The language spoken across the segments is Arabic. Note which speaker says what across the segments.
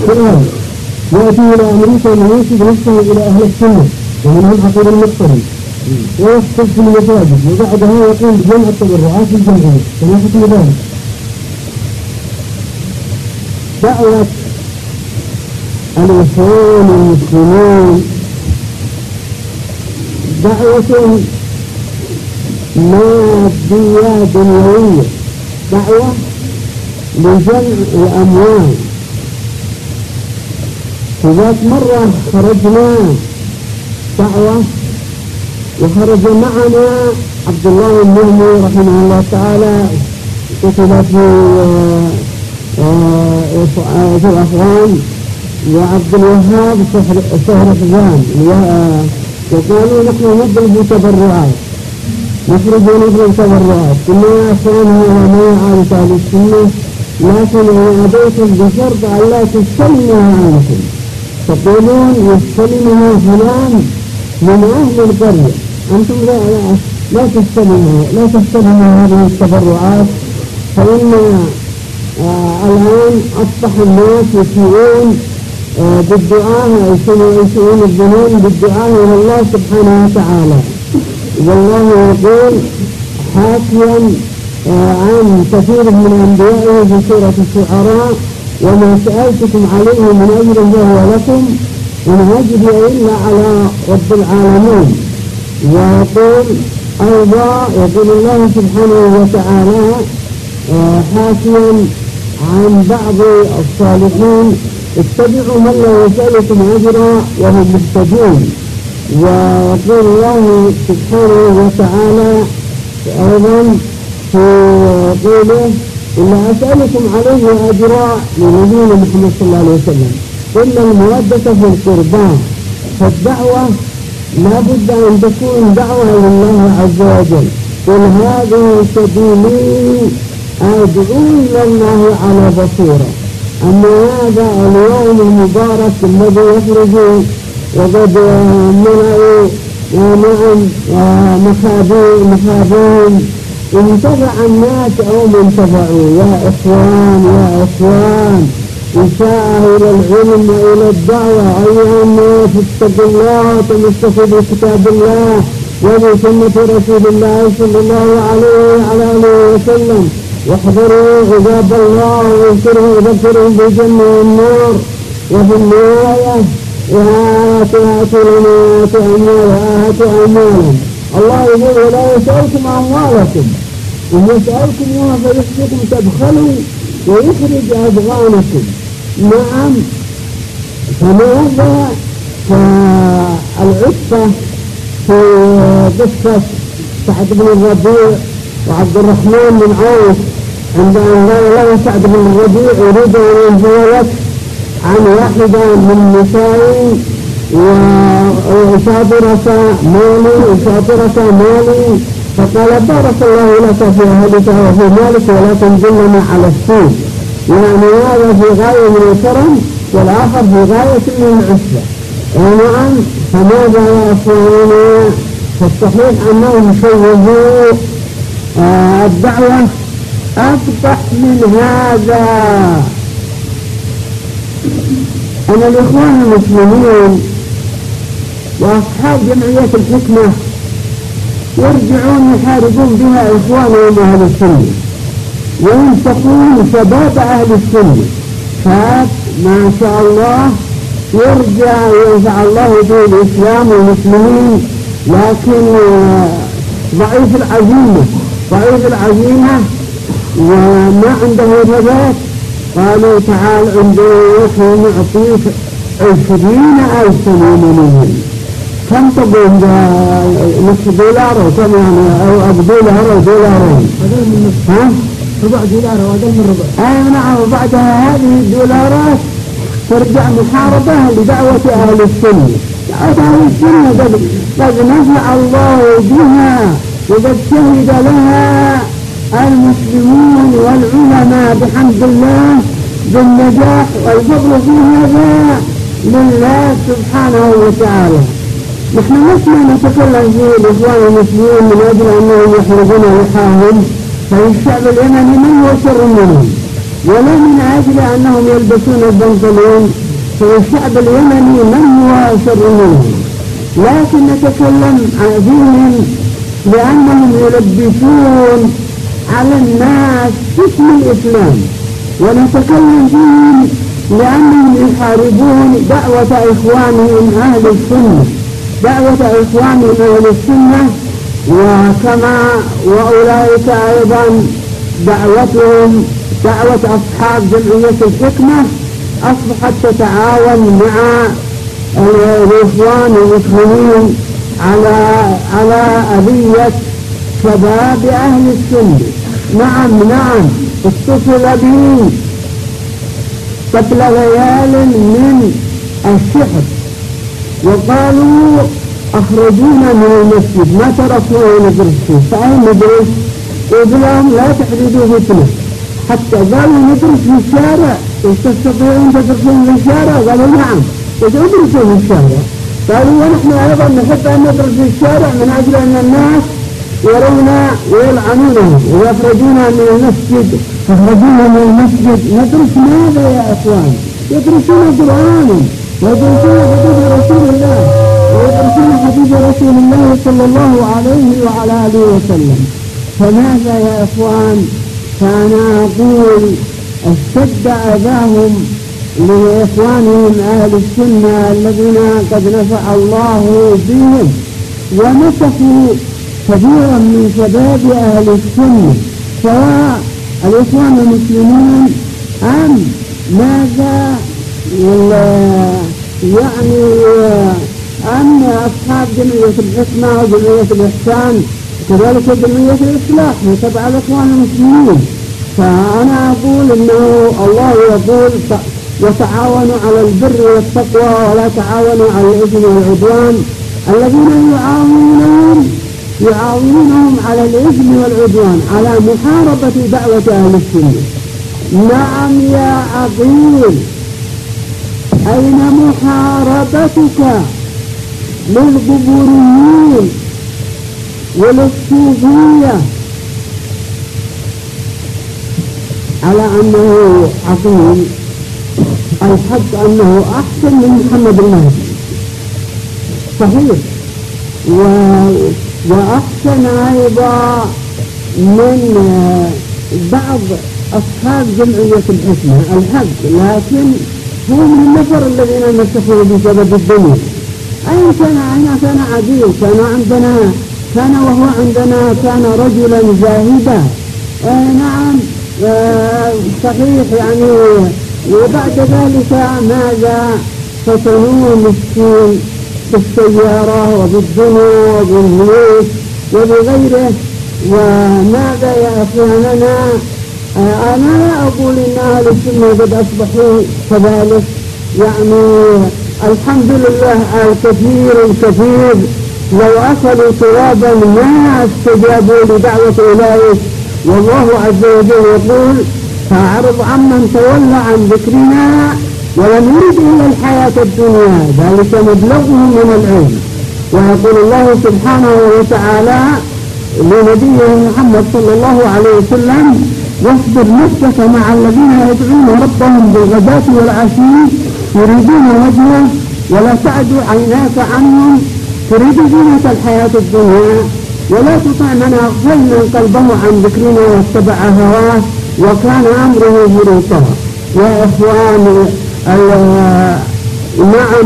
Speaker 1: الآن يأتي إلى أمريكا وينسب نفسه إلى أهل السنة ومنهم عقيد المقتدي ويخطب في المساجد وبعدها يقوم بجمع التبرعات في الجمعية كما حكم ذلك. دعوة الإخوان المسلمين دعوة مادية دنيوية، دعوة لجمع الأموال. وذات مرة خرجنا دعوة وخرج معنا عبد الله المهمي رحمه الله تعالى، كتب في الأخوان، وعبد الوهاب سهر حزام، وقالوا نحن نضرب تبرعات، نخرج ونضرب تبرعات، كنا يا أخوانها وما يعرف أهل السنة، لكن أنا أبيتم بشرط أن لا تستلمها عنكم، تقولون يستلمها فلان من أهل القرية، أنتم لا تستلموا هذه التبرعات، فإن الآن أصبح الناس يسيئون بالدعاء، يسيئون الظنون بالدعاء إلى الله سبحانه وتعالى. والله يقول حاكيا عن كثير من أنبيائه في سورة الشعراء: وما سألتكم عليه من أجر فهو لكم إن أجري إلا على رب العالمين. ويقول أيضا يقول الله سبحانه وتعالى حاكيا عن بعض الصالحين: اتبعوا من لا يسألكم أجرا وهم مهتدون. ويقول الله سبحانه وتعالى أيضا في قوله: إلا أسألكم عليه أجرا لنبينا محمد صلى الله عليه وسلم، إلا المودة في القربان. فالدعوة لا بد أن تكون دعوة لله عز وجل: قل هذه سبيلي أدعو إلى الله على بصيرة. أما هذا اليوم المبارك الذي يخرج وقد منعوا مخابين انتفع الناس أو ما انتفعوا. يا إخوان إساءة إلى العلم وإلى الدعوة. أيها الناس اتقوا الله وتمسكوا بكتاب الله وبسنة رسول الله صلى الله عليه وعلى آله وسلم، واحذروا عذاب الله وذكروا بالجنة والنار. وفي النهاية وآتوا أموالا. الله يقول: ولا يسألكم أموالكم، إن يسألكم فيحفظكم تبخلوا ويخرج أضغانكم. نعم، فماذا فالعفة في قصة سعد بن الربيع وعبد الرحمن بن عوف، عند أن له سعد بن الربيع يريد أن يتزوج عن واحدة من نسائه وشاطرة مالي، فقال: بارك الله لك في أهلك وفي مالك ولا تنزلنا على السوق. يعني هذا في غاية من الكرم والآخر في غاية من العفة. ونعم، فماذا يا أخواننا؟ فالصحيح أنهم شوهوا الدعوة أفضح من هذا. أنا الإخوان المسلمين وأصحاب جمعية الحكمة يرجعون يحاربون بها إخوانهم أهل السنة وينصفون شباب أهل السنة، شاب ما شاء الله يرجع ينفع الله به الإسلام والمسلمين، لكن ضعيف العزيمة وما عنده ثبات. قالوا: تعال عندي نحن نعطيك 20,000 منهم. كم تقول؟ نصف دولار أو كم يعني؟ أو $1 أو $2. ها؟ $4 وأقل من ربع. نعم. وبعدها هذه الدولارات ترجع محاربة لدعوة أهل السنة. دعوة أهل السنة قد نفع الله بها وقد شهد لها المسلمون والعلماء بحمد الله بالنجاح، والفضل في هذا لله سبحانه وتعالى. نحن نسمع نتكلم في الإخوان المسلمين من أجل أنهم يحرقون لحاهم، فالشعب اليمني من هو شر منهم؟ ولا من أجل أنهم يلبسون البنطلون. فالشعب اليمني من هو شر منهم، لكن نتكلم فيهم لأنهم يلبسون على الناس اسم الإسلام، ونتكلم فيهم لأنهم يحاربون دعوة إخوانهم أهل السنة، دعوة إخوانهم أهل السنة. وكما وأولئك أيضا دعوتهم دعوة أصحاب جمعية الحكمة أصبحت تتعاون مع الإخوان المسلمين على أذية شباب أهل السنة. نعم اتصل بي قبل ليال من الشحر وقالوا أخرجونا من المسجد، ما تركونا ندرس فيه. فأين ندرس؟ قلت لهم لا تحددوا فتنة. حتى قالوا ندرس في الشارع، تستطيعون تدرسون في الشارع؟ قالوا نعم. قلت ادرسوا في الشارع. قالوا ونحن أيضا نحب أن ندرس في الشارع من أجل أن الناس يرونا ويلعنونه ويخرجونا من المسجد. يخرجونا من المسجد ندرس ماذا يا أخوان؟ يدرسون قرآن ويدرسون حديث رسول الله ويدرسون حديث رسول الله صلى الله عليه وعلى آله وسلم. فماذا يا أخوان؟ فأنا أقول اشتد أذاهم لإخوانهم أهل السنة الذين قد نفع الله بهم ومسكوا كثيرا من شباب أهل السنة، سواء الإخوان المسلمين أم ماذا يعني أم أصحاب جمعية الحكمة وجمعية الإحسان كذلك جمعية الإصلاح تبع الإخوان المسلمين. فأنا أقول إنه الله يقول وتعاونوا على البر والتقوى ولا تعاونوا على الإثم والعدوان. الذين يعاونونهم على الإثم والعدوان على محاربة دعوة أهل السنة. نعم يا عقيل، أين محاربتك للقبوريين وللصوفية على أنه عقيل؟ الحق أنه أحسن من محمد المهدي صحيح، وأحسن أيضا من بعض أصحاب جمعية الحكمة الحق، لكن هو من النفر الذين مسكوا بسبب الدنيا. أين كان عديل؟ كان وهو عندنا كان رجلا زاهدا. نعم صحيح يعني. وبعد ذلك ماذا فتنوه مسكين بالسيارة وبالدنيا وبالملوك وبغيره. وماذا يا أخواننا؟ أنا لا أقول إن أهل السنة قد أصبحوا كذلك، يعني الحمد لله الكثير لو أكلوا ترابا ما استجابوا لدعوة أولئك. والله عز وجل يقول فأعرض عمن تولى عن ذكرنا ولم يرد إلا الحياة الدنيا ذلك مبلغهم من العلم. ويقول الله سبحانه وتعالى لنبيه محمد صلى الله عليه وسلم واصبر نفسك مع الذين يدعون ربهم بالغداة والعشي يريدون وجهه ولا تعد عيناك عنهم تريد زينة الحياة الدنيا ولا تطع من أغفلنا قلبه عن ذكرنا واتبع هواه وكان أمره فرطا. يا إخوان نعم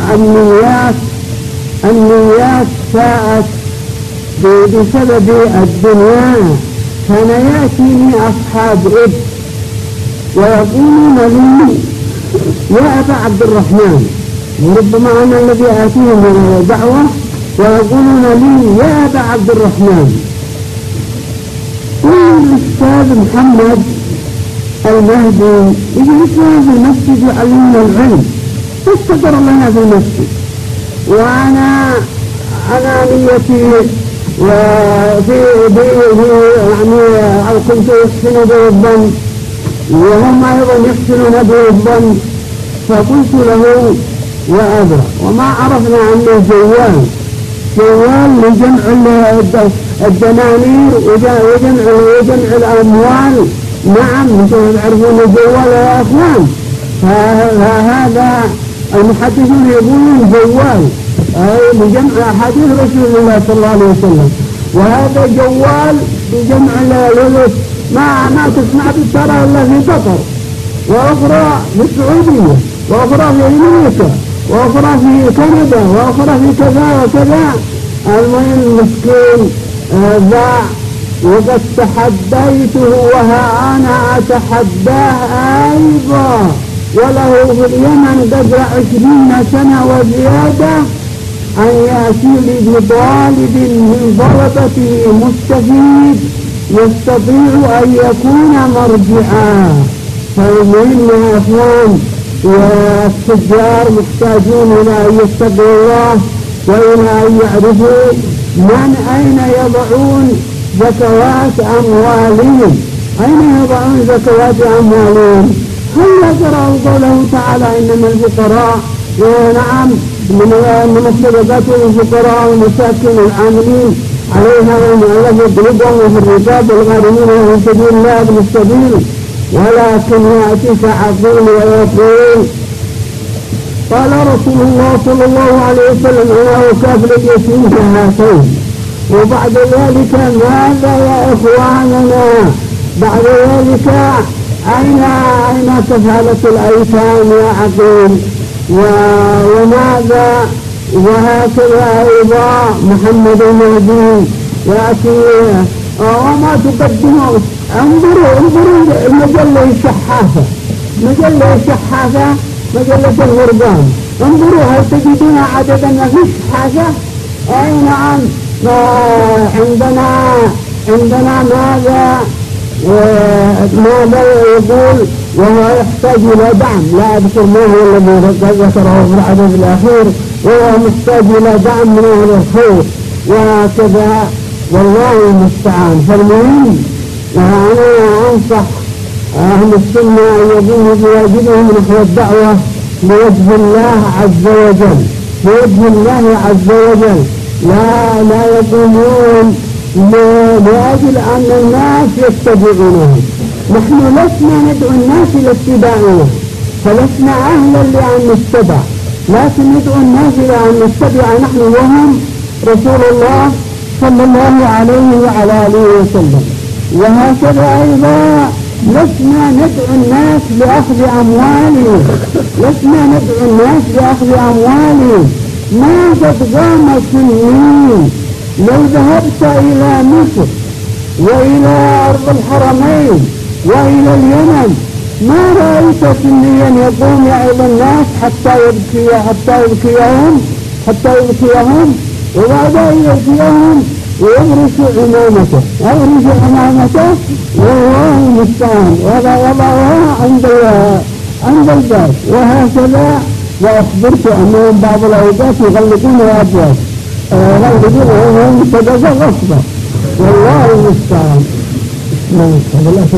Speaker 1: النيات ساءت بسبب الدنيا. كان يأتيني أصحاب إب ويقولون لي يا أبا عبد الرحمن، وربما أنا الذي آتيهم دعوة ويقولون لي يا أبا عبد الرحمن قل الأستاذ محمد المهدي يجلس في المسجد يعلمنا العلم فاستقر لنا في المسجد. وأنا نيتي وفي يعني كنت أحسن به الظن وهم أيضا يحسنون به الظن. فقلت له يا أبا وما عرفنا عنه جوال لجمع الدنانير وجمع الأموال نعم انتم تعرفون الجوال يا اخوان. هذا المحدثون يقولون جوال أي بجمع أحاديث رسول الله صلى الله عليه وسلم، وهذا جوال بجمع لغة ما تسمع بالترى إلا في قطر، وأخرى في السعودية، وأخرى في أمريكا، وأخرى في كندا، وأخرى في كذا وكذا. المهم مسكين ذا، وقد تحديته وها أنا أتحداه أيضا، وله في اليمن قدر 20 سنة وزيادة، أن يأتي لي بطالب من طلبته مستفيد يستطيع أن يكون مرجعا. فالمهم يا أخوان، والتجار محتاجون إلى أن يتقوا الله وإلى أن يعرفوا من أين يضعون زكوات أموالهم، أين يضعون زكوات أموالهم. هل يقرأوا قوله تعالى إنما الفقراء، ونعم من الصدقات للفقراء والمساكين العاملين عليها والمؤلفة قلوبهم وفي الرقاب والغارمين وفي سبيل الله ابن السبيل. ولكن يأتيك عقيل ويقول قال رسول الله صلى الله عليه وسلم أنا وكافل اليتيم كهاتين. وبعد ذلك ماذا يا إخواننا؟ بعد ذلك أين كفالة الأيتام يا عقيل؟ وماذا؟ وهكذا أيضا محمد المهدي يأتي وما تقدموا. انظروا المجلة الشحافة، مجلة الغربان، انظروا هل تجدون عددا ما فيش حاجة؟ أي نعم. عندنا ماذا يقول؟ وهو يحتاج إلى دعم، لا أذكر ما هو الذي ذكره في العدد الأخير، وهو محتاج إلى دعم من أهل الخير وكذا، والله المستعان. فالمهم أنا أنصح أهل السنة أن يقوموا بواجبهم نحو الدعوة لوجه الله عز وجل، لوجه الله عز وجل، لا يقومون لأجل أن الناس يتبعونهم. نحن لسنا ندعو الناس إلى اتباعنا، فلسنا أهلا لأن نتبع، لكن ندعو الناس إلى أن نتبع نحن وهم رسول الله صلى الله عليه وعلى آله وسلم. وهكذا أيضا لسنا ندعو الناس لأخذ أموالهم، ما قد قام سنين. لو ذهبت إلى مصر وإلى أرض الحرمين وإلى اليمن ما رأيت سنيا يقوم يعظ الناس حتى يبكيهم وبعد أن يبكيهم ويبرش عمامته والله المستعان، وضعها عند الباب. وهكذا وأخبرت أنهم بعض الأوقات يغلقون الأبواب، يغلقون صدقة غصبة، والله المستعان.